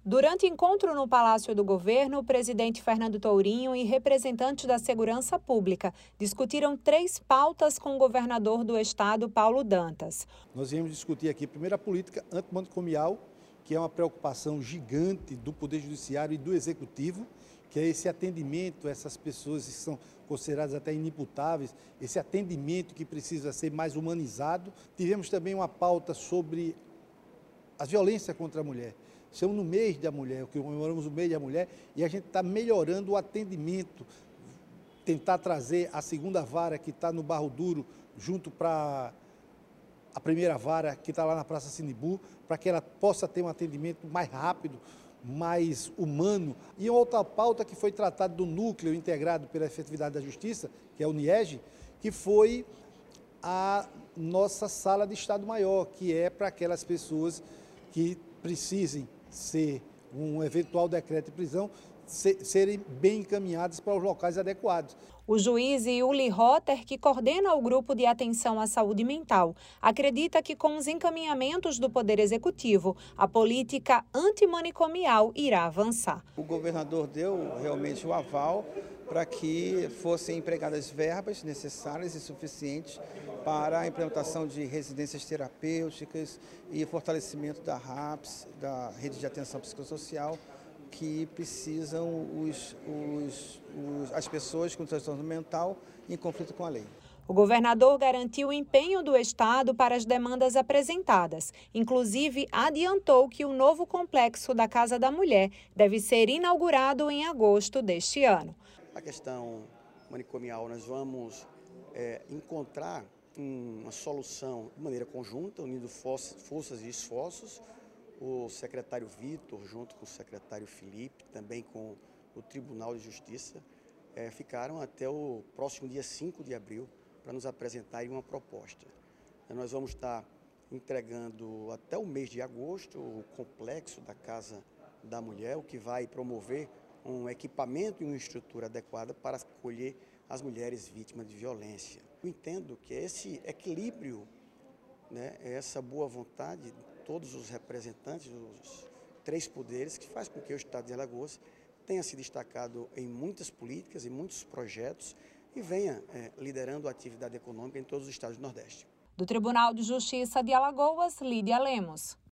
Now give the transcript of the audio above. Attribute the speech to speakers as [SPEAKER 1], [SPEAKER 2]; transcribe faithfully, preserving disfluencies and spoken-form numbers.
[SPEAKER 1] Durante encontro no Palácio do Governo, o presidente Fernando Tourinho e representantes da Segurança Pública discutiram três pautas com o governador do estado, Paulo Dantas.
[SPEAKER 2] Nós viemos discutir aqui, primeiro, a política antimanicomial, que é uma preocupação gigante do Poder Judiciário e do Executivo, que é esse atendimento a essas pessoas que são consideradas até inimputáveis, esse atendimento que precisa ser mais humanizado. Tivemos também uma pauta sobre a violência contra a mulher. Estamos no mês da mulher, que comemoramos o mês da mulher, e a gente está melhorando o atendimento, tentar trazer a segunda vara que está no Barro Duro, junto para a primeira vara que está lá na Praça Sinibu, para que ela possa ter um atendimento mais rápido, mais humano. E outra pauta que foi tratada do núcleo integrado pela efetividade da justiça, que é o NIEG, que foi a nossa sala de Estado-Maior, que é para aquelas pessoas que precisem ser um eventual decreto de prisão, serem bem encaminhadas para os locais adequados.
[SPEAKER 1] O juiz Yuli Rotter, que coordena o grupo de atenção à saúde mental, acredita que com os encaminhamentos do Poder Executivo, a política antimanicomial irá avançar.
[SPEAKER 3] O governador deu realmente o aval para que fossem empregadas verbas necessárias e suficientes para a implementação de residências terapêuticas e fortalecimento da RAPS, da Rede de Atenção Psicossocial, que precisam os, os, os, as pessoas com transtorno mental em conflito com a lei.
[SPEAKER 1] O governador garantiu o empenho do estado para as demandas apresentadas. Inclusive, adiantou que o novo complexo da Casa da Mulher deve ser inaugurado em agosto deste ano.
[SPEAKER 4] A questão manicomial, nós vamos é, encontrar uma solução de maneira conjunta, unindo forças e esforços. O secretário Vitor, junto com o secretário Felipe, também com o Tribunal de Justiça, é, ficaram até o próximo dia cinco de abril para nos apresentarem uma proposta. Nós vamos estar entregando até o mês de agosto o complexo da Casa da Mulher, o que vai promover um equipamento e uma estrutura adequada para acolher as mulheres vítimas de violência. Eu entendo que esse equilíbrio, né, essa boa vontade de todos os representantes dos três poderes, que faz com que o estado de Alagoas tenha se destacado em muitas políticas e muitos projetos e venha é, liderando a atividade econômica em todos os estados do Nordeste.
[SPEAKER 1] Do Tribunal de Justiça de Alagoas, Lídia Lemos.